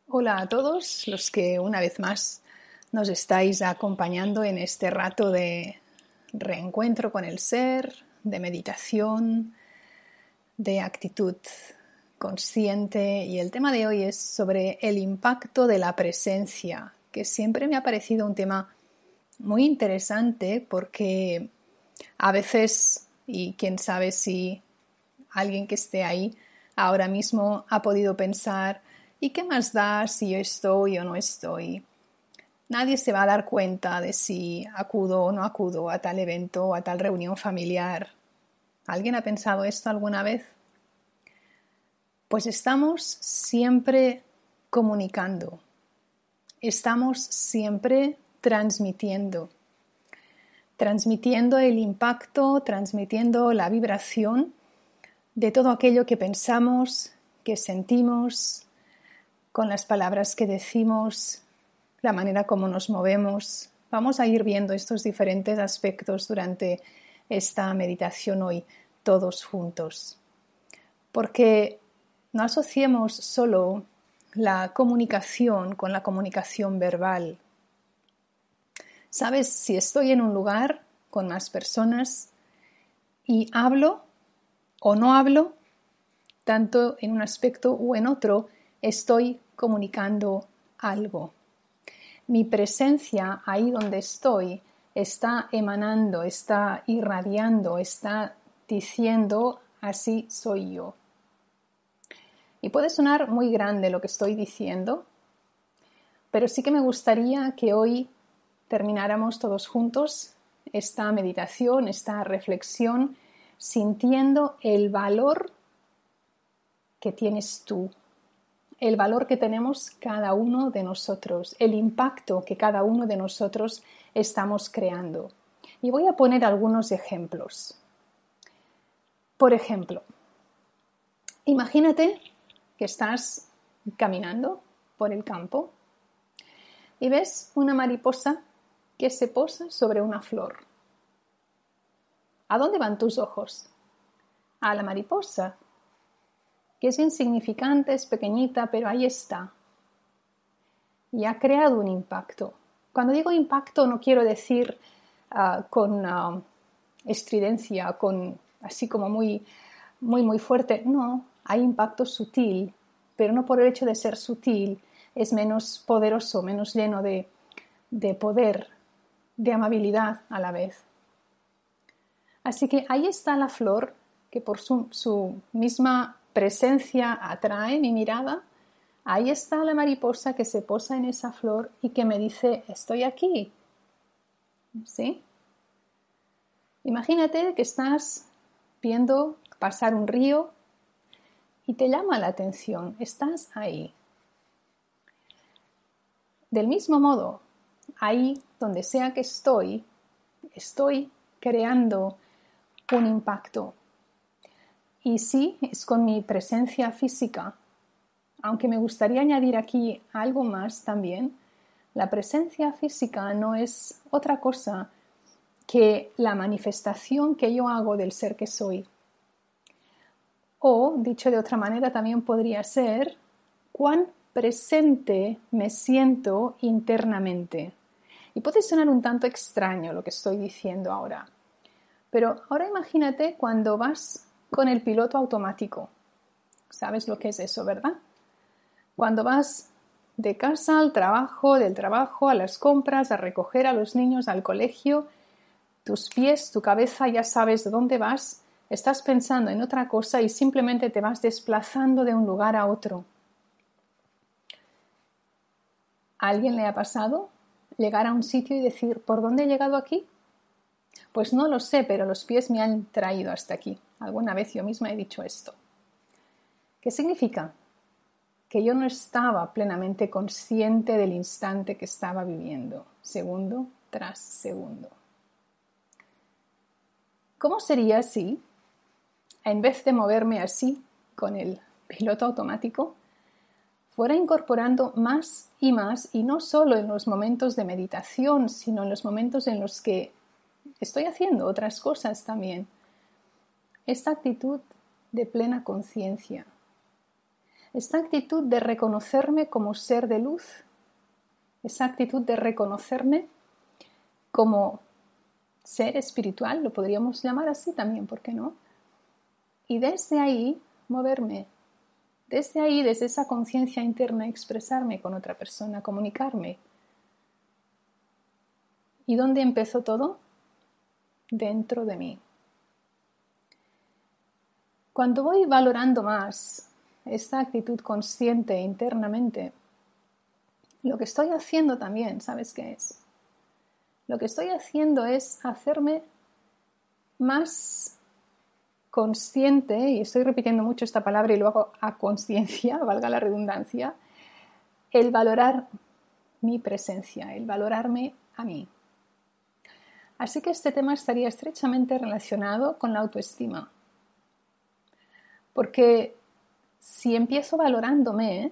Hola a todos los que una vez más nos estáis acompañando en este rato de reencuentro con el ser, de meditación, de actitud consciente. Y el tema de hoy es sobre el impacto de la presencia, que siempre me ha parecido un tema muy interesante porque a veces, y quién sabe si alguien que esté ahí ahora mismo ha podido pensar: ¿y qué más da si yo estoy o no estoy? Nadie se va a dar cuenta de si acudo o no acudo a tal evento o a tal reunión familiar. ¿Alguien ha pensado esto alguna vez? Pues estamos siempre comunicando, estamos siempre transmitiendo el impacto, transmitiendo la vibración de todo aquello que pensamos, que sentimos, con las palabras que decimos, la manera como nos movemos. Vamos a ir viendo estos diferentes aspectos durante esta meditación hoy, todos juntos. Porque no asociemos solo la comunicación con la comunicación verbal. ¿Sabes? Si estoy en un lugar con más personas y hablo o no hablo, tanto en un aspecto u en otro, estoy comunicando algo. Mi presencia ahí donde estoy está emanando, está irradiando, está diciendo: así soy yo. Y puede sonar muy grande lo que estoy diciendo, pero sí que me gustaría que hoy termináramos todos juntos esta meditación, esta reflexión, sintiendo el valor que tienes tú, el valor que tenemos cada uno de nosotros, el impacto que cada uno de nosotros estamos creando. Y voy a poner algunos ejemplos. Por ejemplo, imagínate que estás caminando por el campo y ves una mariposa que se posa sobre una flor. ¿A dónde van tus ojos? A la mariposa, que es insignificante, es pequeñita, pero ahí está. Y ha creado un impacto. Cuando digo impacto no quiero decir con estridencia, así como muy, muy, muy fuerte. No, hay impacto sutil, pero no por el hecho de ser sutil es menos poderoso, menos lleno de poder, de amabilidad a la vez. Así que ahí está la flor que por su misma presencia atrae mi mirada. Ahí está la mariposa que se posa en esa flor y que me dice: estoy aquí. ¿Sí? Imagínate que estás viendo pasar un río y te llama la atención. Estás ahí. Del mismo modo, ahí donde sea que estoy creando un impacto. Y sí, es con mi presencia física. Aunque me gustaría añadir aquí algo más también, la presencia física no es otra cosa que la manifestación que yo hago del ser que soy. O, dicho de otra manera, también podría ser cuán presente me siento internamente. Y puede sonar un tanto extraño lo que estoy diciendo ahora. Pero ahora imagínate cuando vas con el piloto automático. ¿Sabes lo que es eso, verdad? Cuando vas de casa al trabajo, del trabajo a las compras, a recoger a los niños al colegio, tus pies, tu cabeza, ya sabes de dónde vas, estás pensando en otra cosa y simplemente te vas desplazando de un lugar a otro. ¿A alguien le ha pasado llegar a un sitio y decir: ¿por dónde he llegado aquí? Pues no lo sé, pero los pies me han traído hasta aquí. Alguna vez yo misma he dicho esto. ¿Qué significa? Que yo no estaba plenamente consciente del instante que estaba viviendo, segundo tras segundo. ¿Cómo sería si, en vez de moverme así con el piloto automático, fuera incorporando más, y no solo en los momentos de meditación, sino en los momentos en los que estoy haciendo otras cosas también, esta actitud de plena conciencia, esta actitud de reconocerme como ser de luz, esa actitud de reconocerme como ser espiritual, lo podríamos llamar así también, ¿por qué no? Y desde ahí moverme, desde ahí, desde esa conciencia interna, expresarme con otra persona, comunicarme. ¿Y dónde empezó todo? Dentro de mí. Cuando voy valorando más esta actitud consciente internamente, lo que estoy haciendo también, ¿sabes qué es? Lo que estoy haciendo es hacerme más consciente, y estoy repitiendo mucho esta palabra y lo hago a conciencia, valga la redundancia, el valorar mi presencia, el valorarme a mí. Así que este tema estaría estrechamente relacionado con la autoestima. Porque si empiezo valorándome,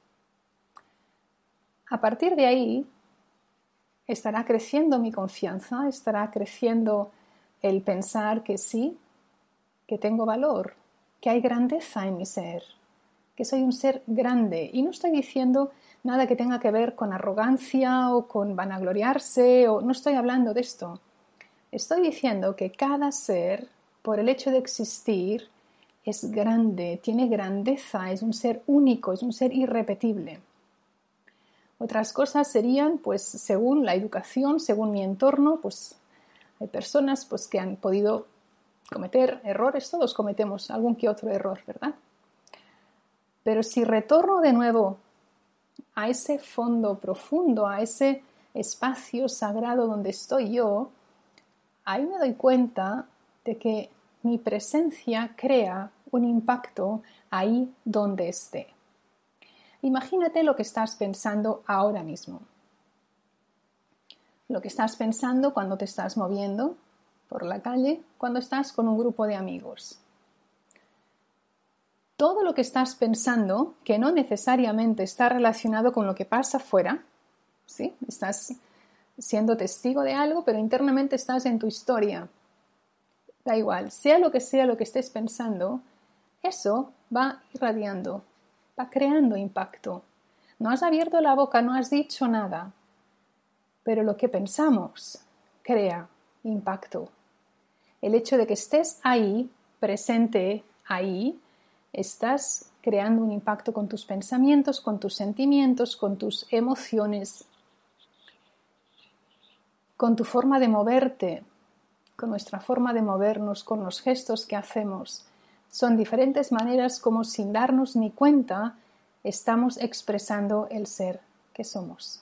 a partir de ahí estará creciendo mi confianza, estará creciendo el pensar que sí, que tengo valor, que hay grandeza en mi ser, que soy un ser grande. Y no estoy diciendo nada que tenga que ver con arrogancia o con vanagloriarse, no estoy hablando de esto. Estoy diciendo que cada ser, por el hecho de existir, es grande, tiene grandeza, es un ser único, es un ser irrepetible. Otras cosas serían, pues, según la educación, según mi entorno, pues, hay personas pues, que han podido cometer errores, todos cometemos algún que otro error, ¿verdad? Pero si retorno de nuevo a ese fondo profundo, a ese espacio sagrado donde estoy yo, ahí me doy cuenta de que mi presencia crea un impacto ahí donde esté. Imagínate lo que estás pensando ahora mismo. Lo que estás pensando cuando te estás moviendo por la calle, cuando estás con un grupo de amigos. Todo lo que estás pensando, que no necesariamente está relacionado con lo que pasa fuera, ¿sí? Estás siendo testigo de algo, pero internamente estás en tu historia. Da igual, sea lo que estés pensando, eso va irradiando, va creando impacto. No has abierto la boca, no has dicho nada, pero lo que pensamos crea impacto. El hecho de que estés ahí, presente ahí, estás creando un impacto con tus pensamientos, con tus sentimientos, con tus emociones, con tu forma de moverte, con nuestra forma de movernos, con los gestos que hacemos. Son diferentes maneras como sin darnos ni cuenta estamos expresando el ser que somos.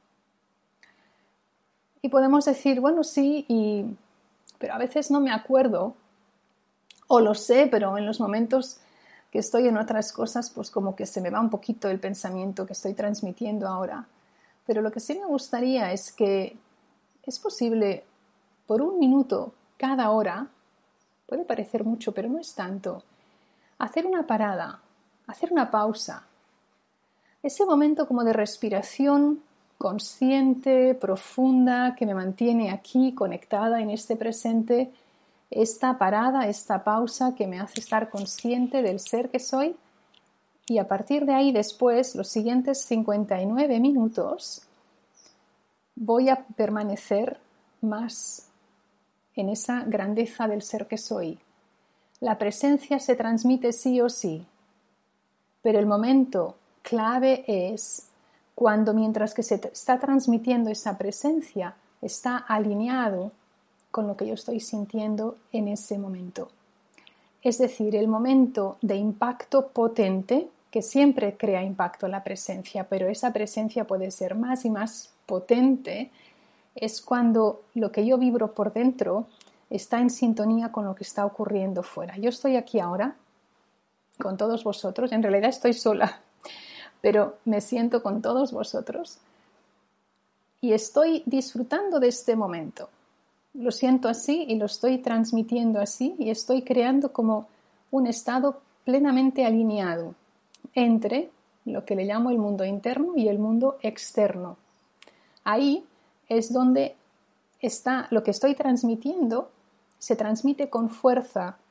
Y podemos decir, bueno, sí, pero a veces no me acuerdo, o lo sé, pero en los momentos que estoy en otras cosas, pues como que se me va un poquito el pensamiento que estoy transmitiendo ahora. Pero lo que sí me gustaría es que es posible por un minuto cada hora, puede parecer mucho, pero no es tanto, hacer una parada, hacer una pausa. Ese momento como de respiración consciente, profunda, que me mantiene aquí conectada en este presente, esta parada, esta pausa que me hace estar consciente del ser que soy, y a partir de ahí después, los siguientes 59 minutos, voy a permanecer más en esa grandeza del ser que soy. La presencia se transmite sí o sí, pero el momento clave es cuando mientras que se está transmitiendo esa presencia, está alineado con lo que yo estoy sintiendo en ese momento. Es decir, el momento de impacto potente, que siempre crea impacto la presencia, pero esa presencia puede ser más y más potente, es cuando lo que yo vibro por dentro está en sintonía con lo que está ocurriendo fuera. Yo estoy aquí ahora con todos vosotros, en realidad estoy sola, pero me siento con todos vosotros y estoy disfrutando de este momento. Lo siento así y lo estoy transmitiendo así y estoy creando como un estado plenamente alineado entre lo que le llamo el mundo interno y el mundo externo. Ahí es donde está lo que estoy transmitiendo, se transmite con fuerza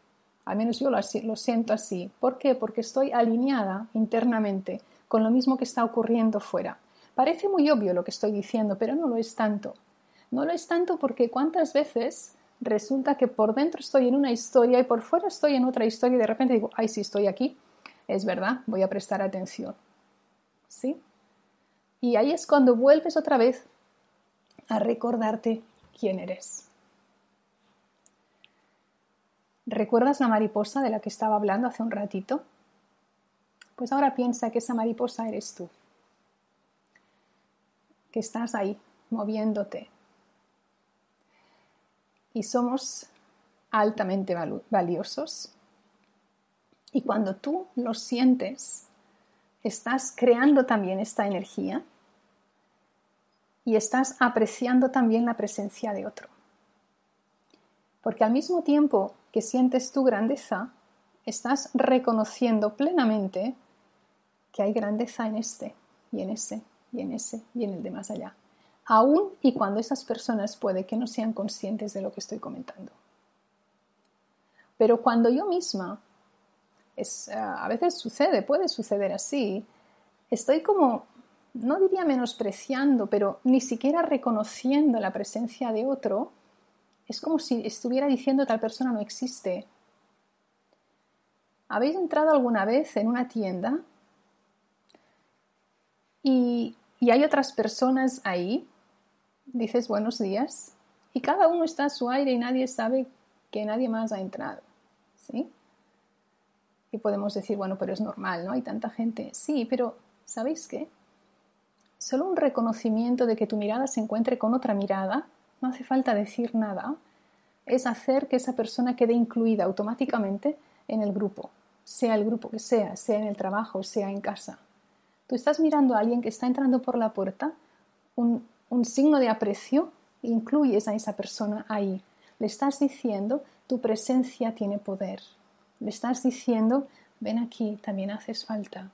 Al menos yo lo siento así. ¿Por qué? Porque estoy alineada internamente con lo mismo que está ocurriendo fuera. Parece muy obvio lo que estoy diciendo, pero no lo es tanto. No lo es tanto porque cuántas veces resulta que por dentro estoy en una historia y por fuera estoy en otra historia y de repente digo, ay, sí, estoy aquí. Es verdad, voy a prestar atención. ¿Sí? Y ahí es cuando vuelves otra vez a recordarte quién eres. ¿Recuerdas la mariposa de la que estaba hablando hace un ratito? Pues ahora piensa que esa mariposa eres tú, que estás ahí, moviéndote. Y somos altamente valiosos. Y cuando tú lo sientes, estás creando también esta energía y estás apreciando también la presencia de otro. Porque al mismo tiempo que sientes tu grandeza, estás reconociendo plenamente que hay grandeza en este, y en ese, y en ese, y en el de más allá. Aún y cuando esas personas puede que no sean conscientes de lo que estoy comentando. Pero cuando yo misma, a veces puede suceder así, estoy como, no diría menospreciando, pero ni siquiera reconociendo la presencia de otro, es como si estuviera diciendo tal persona no existe. ¿Habéis entrado alguna vez en una tienda y hay otras personas ahí? Dices buenos días y cada uno está a su aire y nadie sabe que nadie más ha entrado, ¿sí? Y podemos decir, bueno, pero es normal, ¿no? Hay tanta gente. Sí, pero ¿sabéis qué? Solo un reconocimiento de que tu mirada se encuentre con otra mirada, no hace falta decir nada, es hacer que esa persona quede incluida automáticamente en el grupo, sea el grupo que sea en el trabajo, sea en casa. Tú estás mirando a alguien que está entrando por la puerta, un signo de aprecio, incluyes a esa persona ahí. Le estás diciendo, tu presencia tiene poder. Le estás diciendo, ven aquí, también haces falta.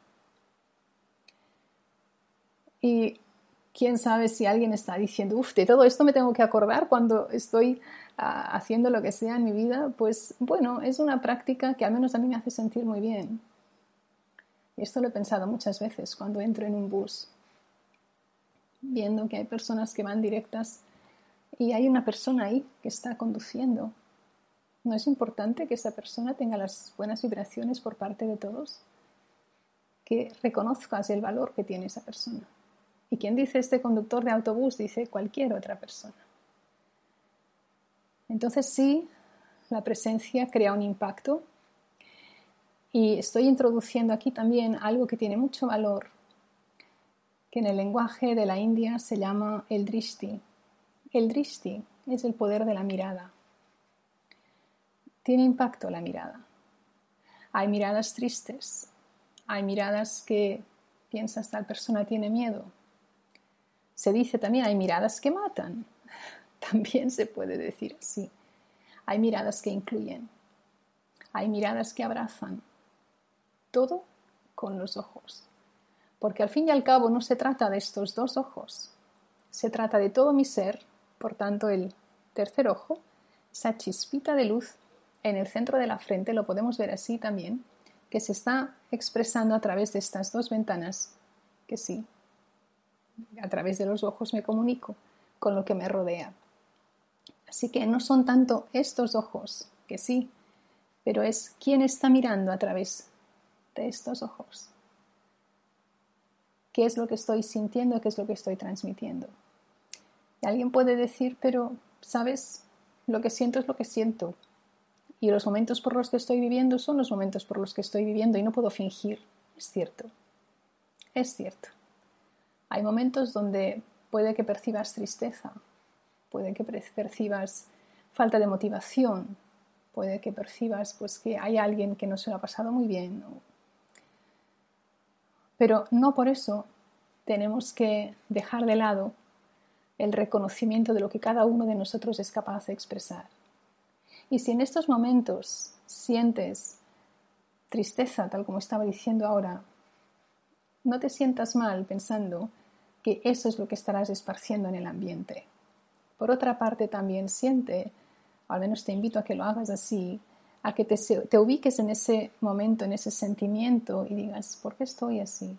Y quién sabe si alguien está diciendo, uff, de todo esto me tengo que acordar cuando estoy haciendo lo que sea en mi vida. Pues bueno, es una práctica que al menos a mí me hace sentir muy bien. Y esto lo he pensado muchas veces cuando entro en un bus, viendo que hay personas que van directas y hay una persona ahí que está conduciendo. ¿No es importante que esa persona tenga las buenas vibraciones por parte de todos? Que reconozcas el valor que tiene esa persona. ¿Y quién dice este conductor de autobús? Dice cualquier otra persona. Entonces sí, la presencia crea un impacto y estoy introduciendo aquí también algo que tiene mucho valor, que en el lenguaje de la India se llama el drishti. El drishti es el poder de la mirada. Tiene impacto la mirada. Hay miradas tristes, hay miradas que piensas tal persona tiene miedo. Se dice también hay miradas que matan. También se puede decir así. Hay miradas que incluyen. Hay miradas que abrazan. Todo con los ojos. Porque al fin y al cabo no se trata de estos dos ojos. Se trata de todo mi ser, por tanto el tercer ojo, esa chispita de luz en el centro de la frente, lo podemos ver así también, que se está expresando a través de estas dos ventanas, que sí, a través de los ojos me comunico con lo que me rodea. Así que no son tanto estos ojos, que sí, pero es quién está mirando a través de estos ojos. ¿Qué es lo que estoy sintiendo? ¿Qué es lo que estoy transmitiendo? Y alguien puede decir, pero, ¿sabes? Lo que siento es lo que siento. Y los momentos por los que estoy viviendo son los momentos por los que estoy viviendo y no puedo fingir. Es cierto. Es cierto. Hay momentos donde puede que percibas tristeza, puede que percibas falta de motivación, puede que percibas pues, que hay alguien que no se lo ha pasado muy bien. Pero no por eso tenemos que dejar de lado el reconocimiento de lo que cada uno de nosotros es capaz de expresar. Y si en estos momentos sientes tristeza, tal como estaba diciendo ahora, no te sientas mal pensando que eso es lo que estarás esparciendo en el ambiente. Por otra parte, también siente, o al menos te invito a que lo hagas así, a que te ubiques en ese momento, en ese sentimiento y digas, ¿por qué estoy así?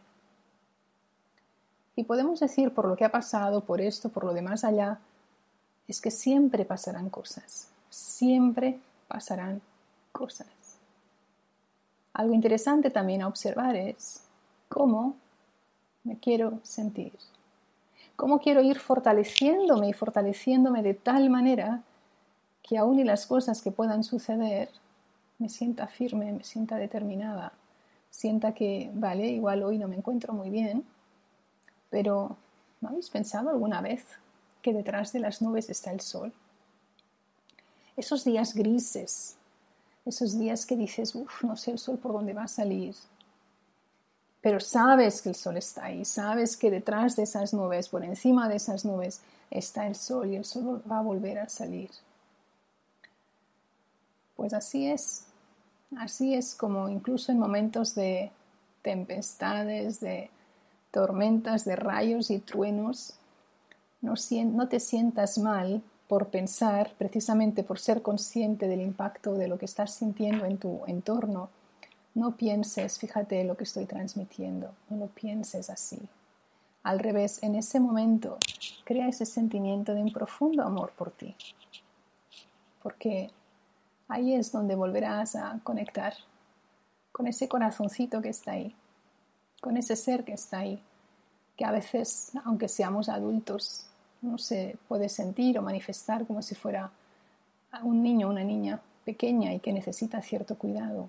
Y podemos decir por lo que ha pasado, por esto, por lo de más allá, es que siempre pasarán cosas, siempre pasarán cosas. Algo interesante también a observar es cómo me quiero sentir, cómo quiero ir fortaleciéndome y fortaleciéndome de tal manera que aún y las cosas que puedan suceder, me sienta firme, me sienta determinada, sienta que, vale, igual hoy no me encuentro muy bien, pero ¿no habéis pensado alguna vez que detrás de las nubes está el sol? Esos días grises, esos días que dices, no sé el sol por dónde va a salir, pero sabes que el sol está ahí, sabes que detrás de esas nubes, por encima de esas nubes, está el sol y el sol va a volver a salir. Pues así es como incluso en momentos de tempestades, de tormentas, de rayos y truenos, no te sientas mal por pensar, precisamente por ser consciente del impacto de lo que estás sintiendo en tu entorno. No pienses, fíjate lo que estoy transmitiendo, no lo pienses así. Al revés, en ese momento, crea ese sentimiento de un profundo amor por ti. Porque ahí es donde volverás a conectar con ese corazoncito que está ahí, con ese ser que está ahí, que a veces, aunque seamos adultos, no se puede sentir o manifestar como si fuera un niño o una niña pequeña y que necesita cierto cuidado.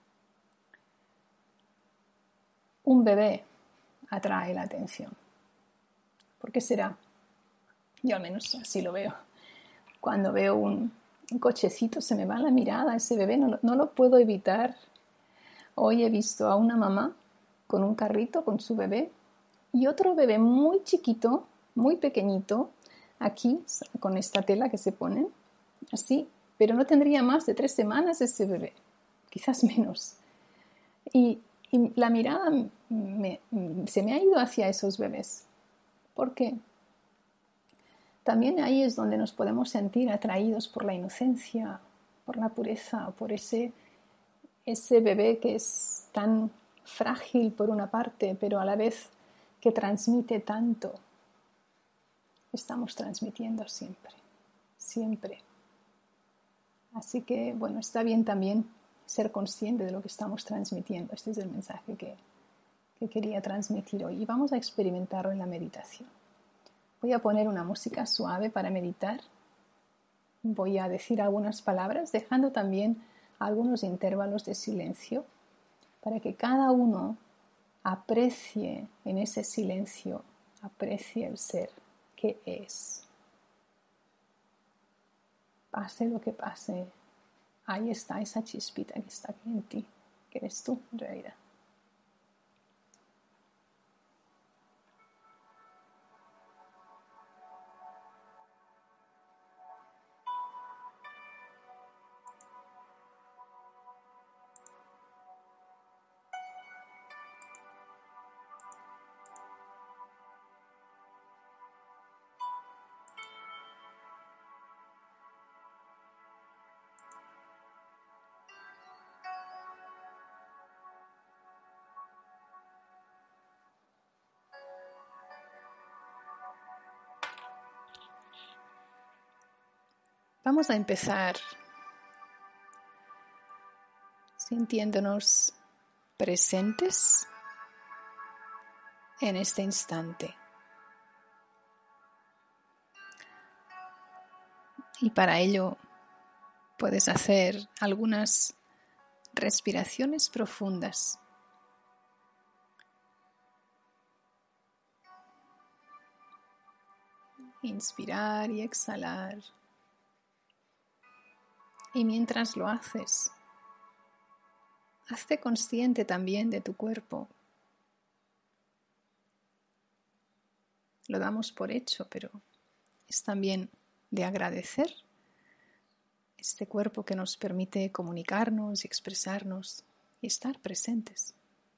Un bebé atrae la atención. ¿Por qué será? Yo al menos así lo veo. Cuando veo un cochecito se me va la mirada a ese bebé, no lo puedo evitar. Hoy he visto a una mamá con un carrito con su bebé y otro bebé muy chiquito, muy pequeñito, aquí con esta tela que se ponen, así, pero no tendría más de 3 semanas ese bebé, quizás menos. Y la mirada se me ha ido hacia esos bebés. ¿Por qué? También ahí es donde nos podemos sentir atraídos por la inocencia, por la pureza, por ese bebé que es tan frágil por una parte, pero a la vez que transmite tanto. Estamos transmitiendo siempre, siempre. Así que, bueno, está bien también ser consciente de lo que estamos transmitiendo. Este es el mensaje que quería transmitir hoy y vamos a experimentarlo en la meditación. Voy a poner una música suave para meditar. Voy a decir algunas palabras, dejando también algunos intervalos de silencio para que cada uno aprecie en ese silencio, aprecie el ser que es. Pase lo que pase, ahí está esa chispita que está aquí en ti, que eres tú en realidad. Vamos a empezar sintiéndonos presentes en este instante. Y para ello puedes hacer algunas respiraciones profundas. Inspirar y exhalar. Y mientras lo haces, hazte consciente también de tu cuerpo. Lo damos por hecho, pero es también de agradecer este cuerpo que nos permite comunicarnos y expresarnos y estar presentes.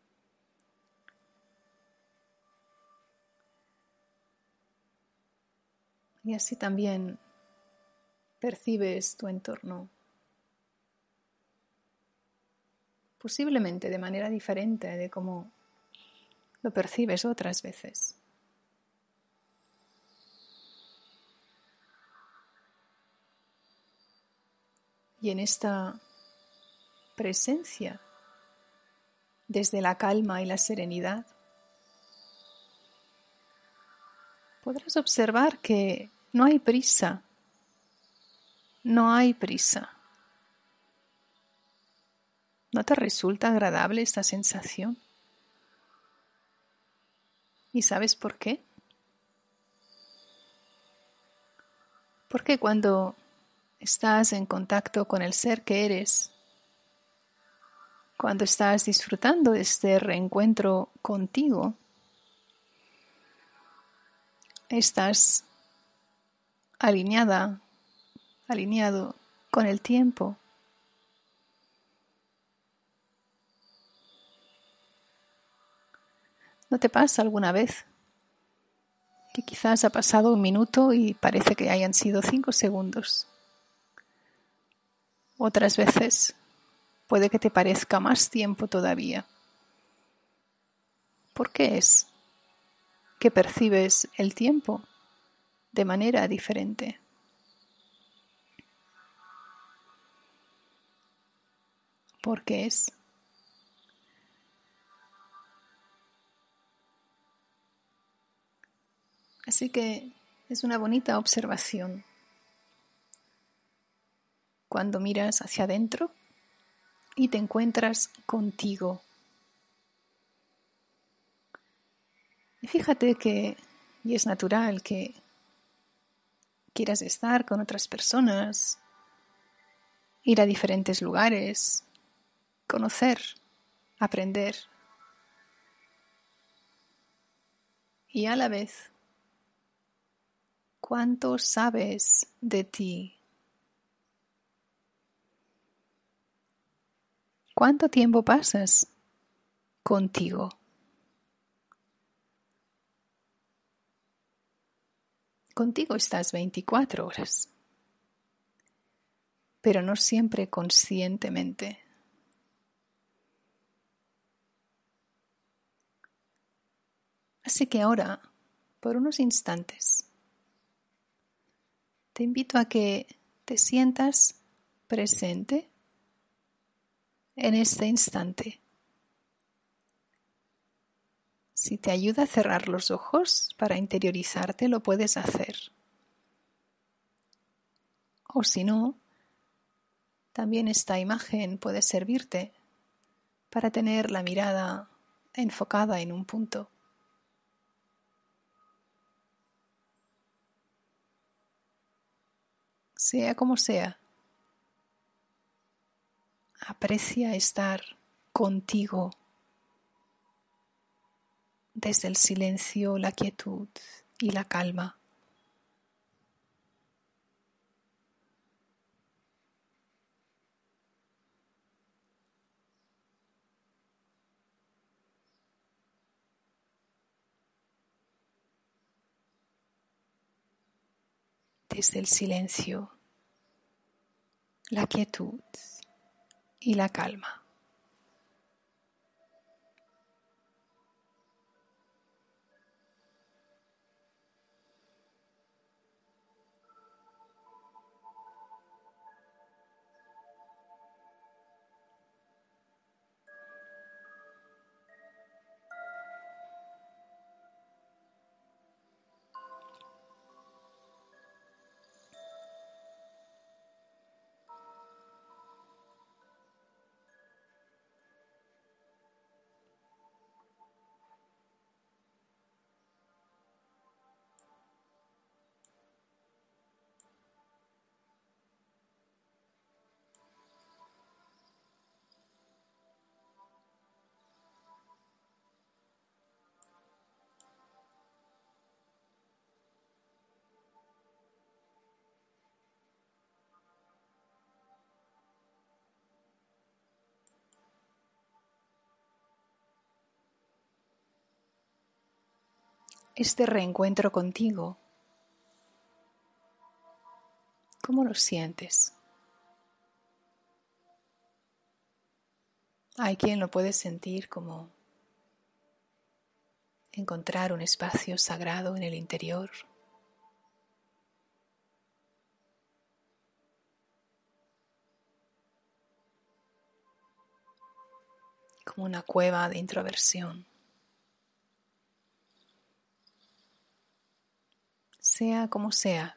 Y así también percibes tu entorno. posiblemente de manera diferente de cómo lo percibes otras veces. Y en esta presencia, desde la calma y la serenidad, podrás observar que no hay prisa, no hay prisa. ¿No te resulta agradable esta sensación? ¿Y sabes por qué? Porque cuando estás en contacto con el ser que eres, cuando estás disfrutando de este reencuentro contigo, estás alineado con el tiempo. ¿No te pasa alguna vez que quizás ha pasado un minuto y parece que hayan sido 5 segundos? Otras veces puede que te parezca más tiempo todavía. ¿Por qué es que percibes el tiempo de manera diferente? ¿Por qué es? Así que es una bonita observación cuando miras hacia adentro y te encuentras contigo. Y fíjate que, y es natural que quieras estar con otras personas, ir a diferentes lugares, conocer, aprender. Y a la vez, ¿cuánto sabes de ti? ¿Cuánto tiempo pasas contigo? Contigo estás 24 horas, pero no siempre conscientemente. Así que ahora, por unos instantes, te invito a que te sientas presente en este instante. Si te ayuda a cerrar los ojos para interiorizarte, lo puedes hacer. O si no, también esta imagen puede servirte para tener la mirada enfocada en un punto. Sea como sea, aprecia estar contigo desde el silencio, la quietud y la calma. Desde el silencio, la quietud y la calma. Este reencuentro contigo, ¿cómo lo sientes? Hay quien lo puede sentir como encontrar un espacio sagrado en el interior. Como una cueva de introversión. Sea como sea,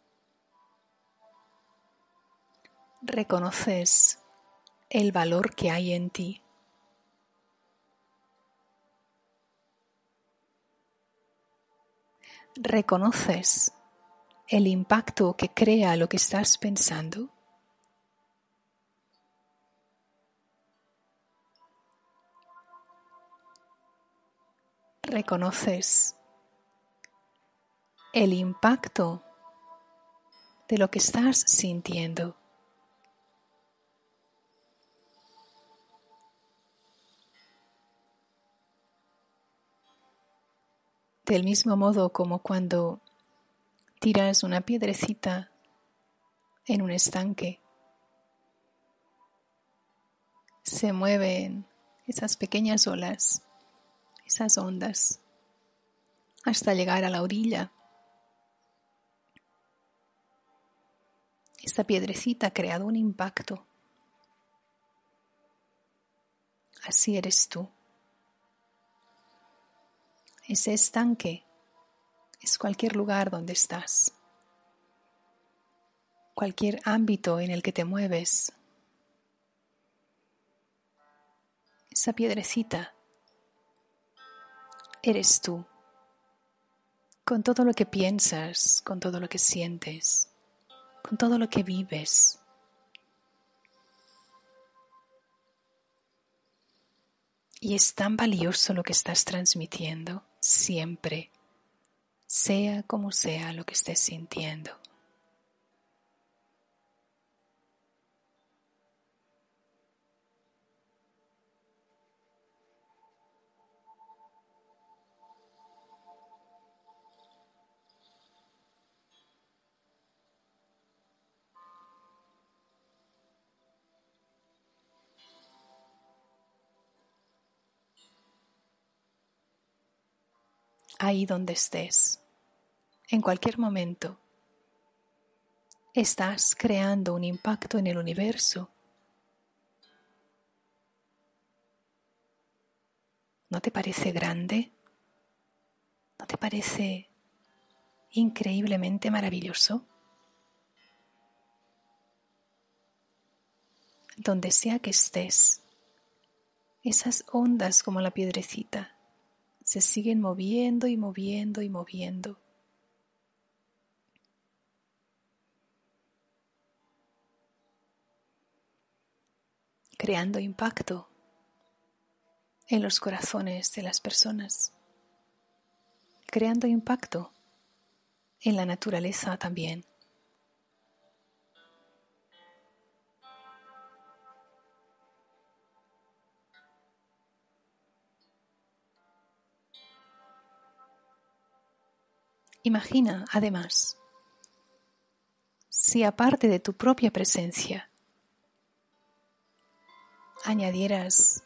reconoces el valor que hay en ti. Reconoces el impacto que crea lo que estás pensando. Reconoces el impacto de lo que estás sintiendo. Del mismo modo como cuando tiras una piedrecita en un estanque, se mueven esas pequeñas olas, esas ondas, hasta llegar a la orilla. Esta piedrecita ha creado un impacto. Así eres tú. Ese estanque es cualquier lugar donde estás, cualquier ámbito en el que te mueves. Esa piedrecita eres tú, con todo lo que piensas, con todo lo que sientes, con todo lo que vives. Y es tan valioso lo que estás transmitiendo siempre, sea como sea lo que estés sintiendo. Ahí donde estés, en cualquier momento, estás creando un impacto en el universo. ¿No te parece grande? ¿No te parece increíblemente maravilloso? Donde sea que estés, esas ondas como la piedrecita se siguen moviendo y moviendo y moviendo. Creando impacto en los corazones de las personas, creando impacto en la naturaleza también. Imagina, además, si aparte de tu propia presencia añadieras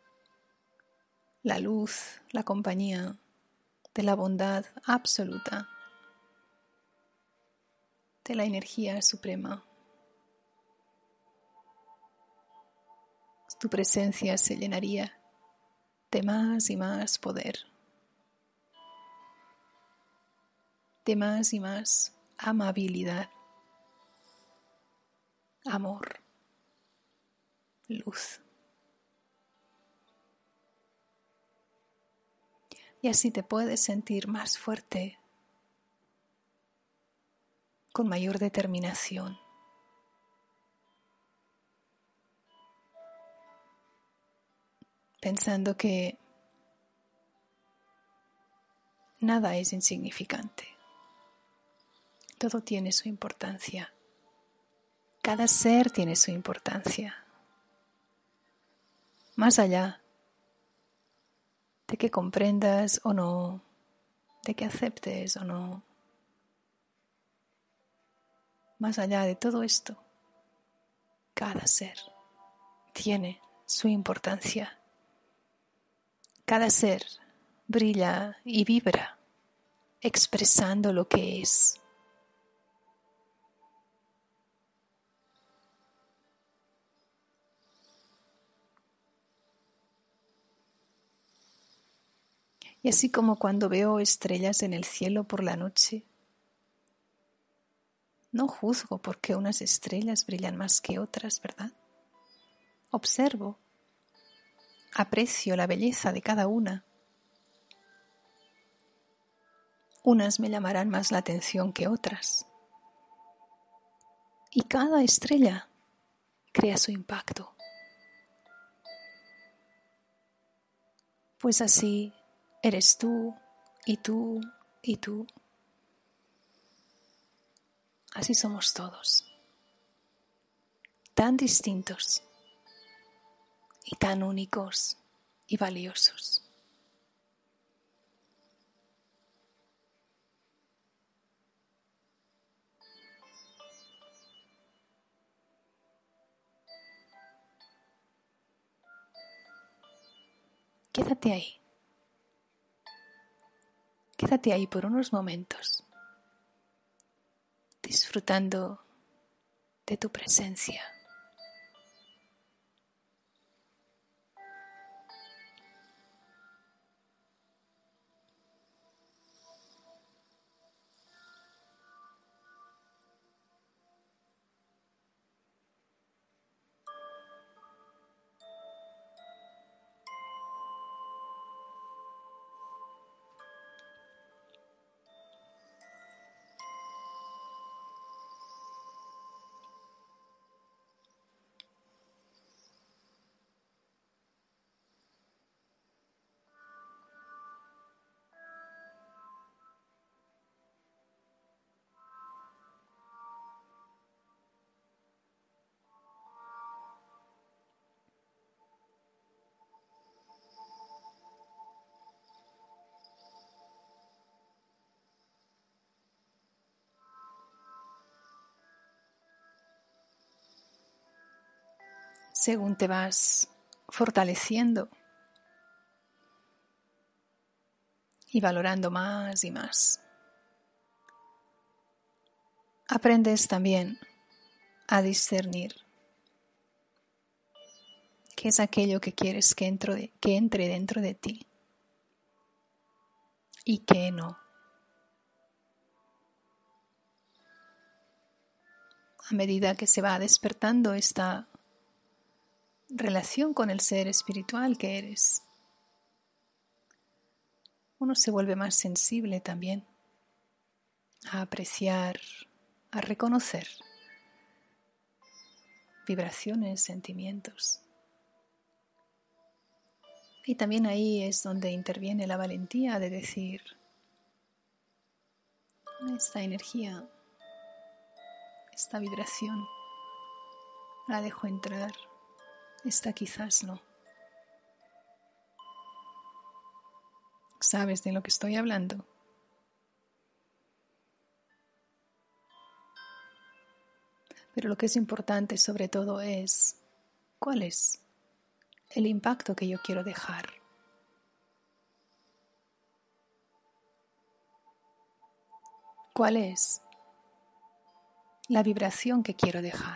la luz, la compañía de la bondad absoluta, de la energía suprema. Tu presencia se llenaría de más y más poder, de más y más amabilidad, amor, luz. Y así te puedes sentir más fuerte, con mayor determinación. Pensando que nada es insignificante. Todo tiene su importancia. Cada ser tiene su importancia. Más allá de que comprendas o no, de que aceptes o no. Más allá de todo esto, cada ser tiene su importancia. Cada ser brilla y vibra, expresando lo que es. Y así como cuando veo estrellas en el cielo por la noche, no juzgo por qué unas estrellas brillan más que otras, ¿verdad? Observo, aprecio la belleza de cada una. Unas me llamarán más la atención que otras. Y cada estrella crea su impacto. Pues así eres tú y tú y tú. Así somos todos. Tan distintos y tan únicos y valiosos. Quédate ahí. Quédate ahí por unos momentos, disfrutando de tu presencia. Según te vas fortaleciendo y valorando más y más, aprendes también a discernir qué es aquello que quieres que entre dentro de ti y qué no. A medida que se va despertando esta relación con el ser espiritual que eres, uno se vuelve más sensible también a apreciar, a reconocer vibraciones, sentimientos. Y también ahí es donde interviene la valentía de decir, esta energía, esta vibración, la dejo entrar, esta quizás no. ¿Sabes de lo que estoy hablando? Pero lo que es importante sobre todo es, ¿cuál es el impacto que yo quiero dejar? ¿Cuál es la vibración que quiero dejar?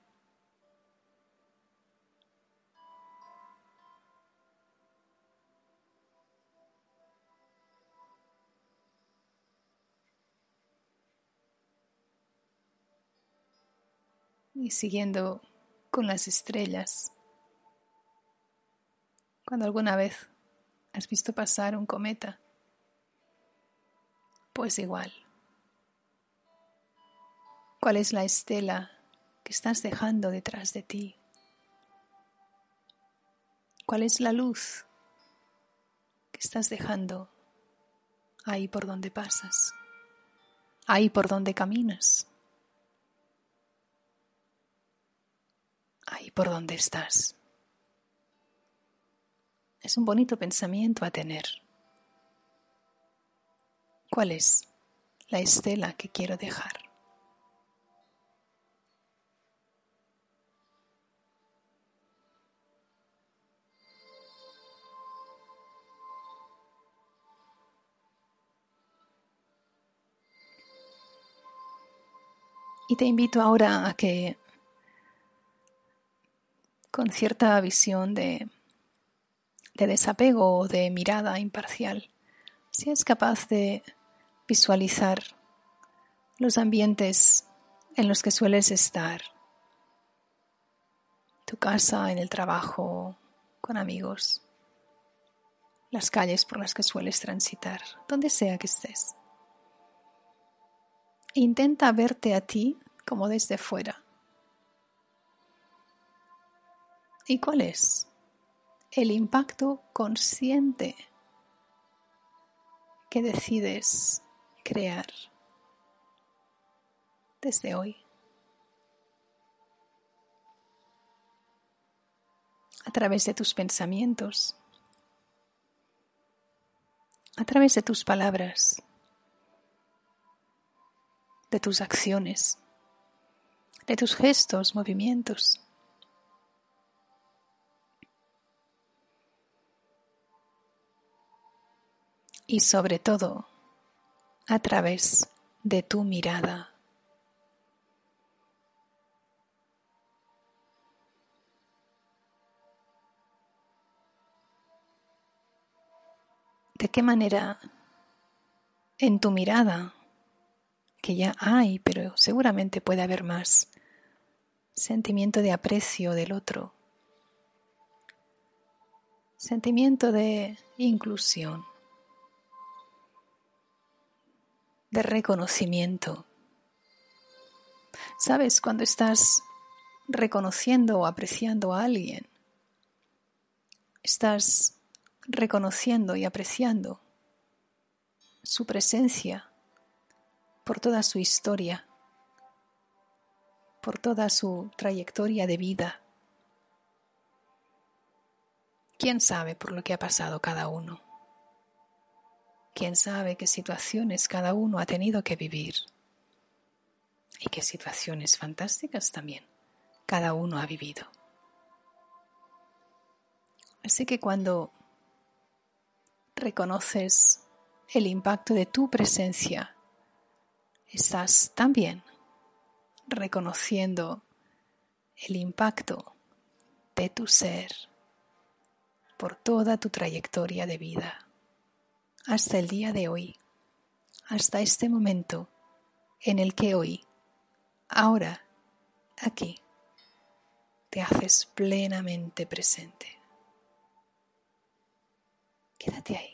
Y siguiendo con las estrellas, cuando alguna vez has visto pasar un cometa, pues igual. ¿Cuál es la estela que estás dejando detrás de ti? ¿Cuál es la luz que estás dejando ahí por donde pasas? Ahí por donde caminas. Ahí por donde estás. Es un bonito pensamiento a tener. ¿Cuál es la estela que quiero dejar? Y te invito ahora a que, con cierta visión de desapego o de mirada imparcial, seas capaz de visualizar los ambientes en los que sueles estar, tu casa, en el trabajo, con amigos, las calles por las que sueles transitar, donde sea que estés. Intenta verte a ti como desde fuera. ¿Y cuál es el impacto consciente que decides crear desde hoy? A través de tus pensamientos, a través de tus palabras, de tus acciones, de tus gestos, movimientos. Y sobre todo, a través de tu mirada. ¿De qué manera en tu mirada, que ya hay, pero seguramente puede haber más, sentimiento de aprecio del otro, sentimiento de inclusión, de reconocimiento? ¿Sabes? Cuando estás reconociendo o apreciando a alguien, estás reconociendo y apreciando su presencia por toda su historia, por toda su trayectoria de vida. ¿Quién sabe por lo que ha pasado cada uno? ¿Quién sabe qué situaciones cada uno ha tenido que vivir? Y qué situaciones fantásticas también cada uno ha vivido. Así que cuando reconoces el impacto de tu presencia, estás también reconociendo el impacto de tu ser por toda tu trayectoria de vida, hasta el día de hoy, hasta este momento en el que hoy, ahora, aquí, te haces plenamente presente. Quédate ahí.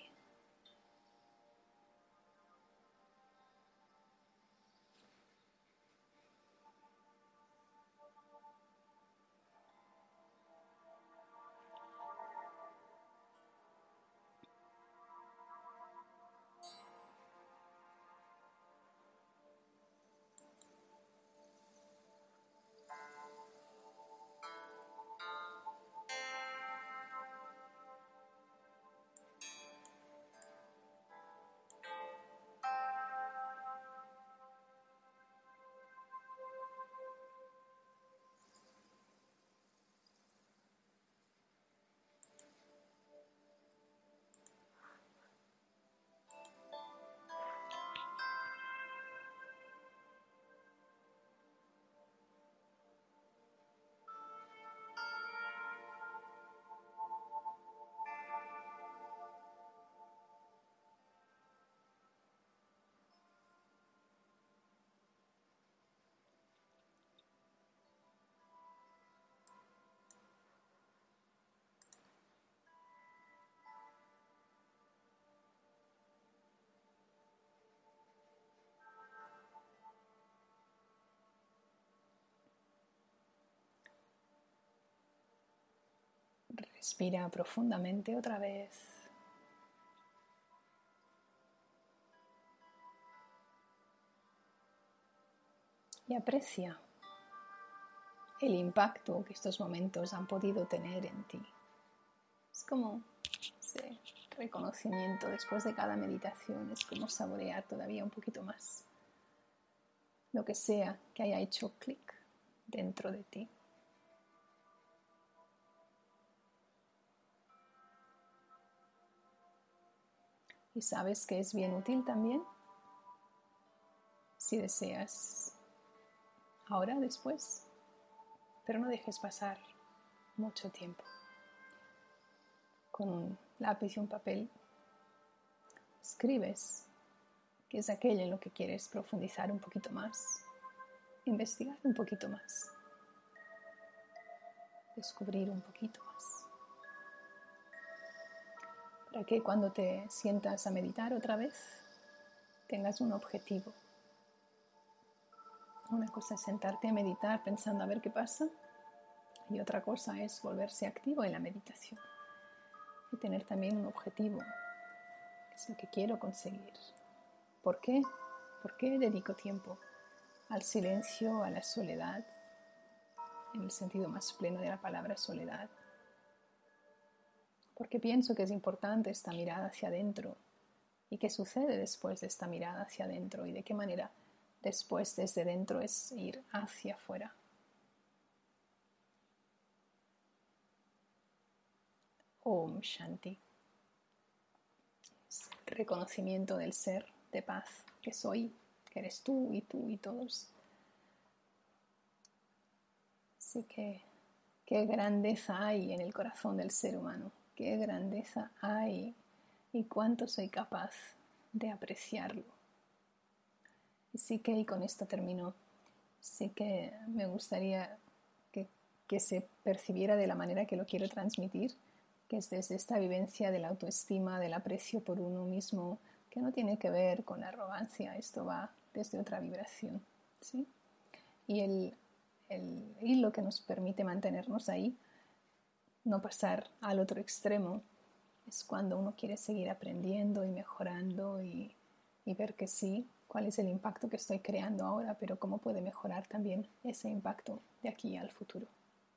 Respira profundamente otra vez. Y aprecia el impacto que estos momentos han podido tener en ti. Es como ese reconocimiento después de cada meditación, es como saborear todavía un poquito más lo que sea que haya hecho clic dentro de ti. Y sabes que es bien útil también si deseas ahora, después, pero no dejes pasar mucho tiempo. Con un lápiz y un papel escribes qué es aquello en lo que quieres profundizar un poquito más, investigar un poquito más, descubrir un poquito más. Para que cuando te sientas a meditar otra vez, tengas un objetivo. Una cosa es sentarte a meditar pensando a ver qué pasa, y otra cosa es volverse activo en la meditación y tener también un objetivo, que es lo que quiero conseguir. ¿Por qué? ¿Por qué dedico tiempo al silencio, a la soledad, en el sentido más pleno de la palabra soledad? Porque pienso que es importante esta mirada hacia adentro. ¿Y qué sucede después de esta mirada hacia adentro? ¿Y de qué manera después desde dentro es ir hacia afuera? Om Shanti. Es el reconocimiento del ser de paz que soy, que eres tú y todos. Así que qué grandeza hay en el corazón del ser humano, qué grandeza hay y cuánto soy capaz de apreciarlo. Así que, y con esto termino, sí que me gustaría que se percibiera de la manera que lo quiero transmitir, que es desde esta vivencia de la autoestima, del aprecio por uno mismo, que no tiene que ver con la arrogancia, esto va desde otra vibración, ¿sí? Y el hilo que nos permite mantenernos ahí, no pasar al otro extremo, es cuando uno quiere seguir aprendiendo y mejorando y ver que sí, cuál es el impacto que estoy creando ahora, pero cómo puede mejorar también ese impacto de aquí al futuro.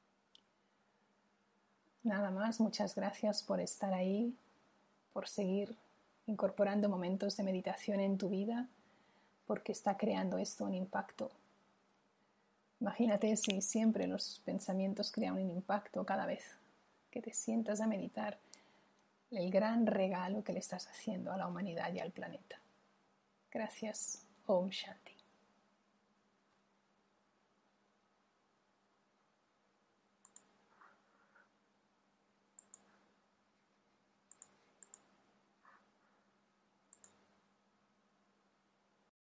Nada más, muchas gracias por estar ahí, por seguir incorporando momentos de meditación en tu vida, porque está creando esto un impacto. Imagínate si siempre los pensamientos crean un impacto cada vez que te sientas a meditar, el gran regalo que le estás haciendo a la humanidad y al planeta. Gracias. Om Shanti.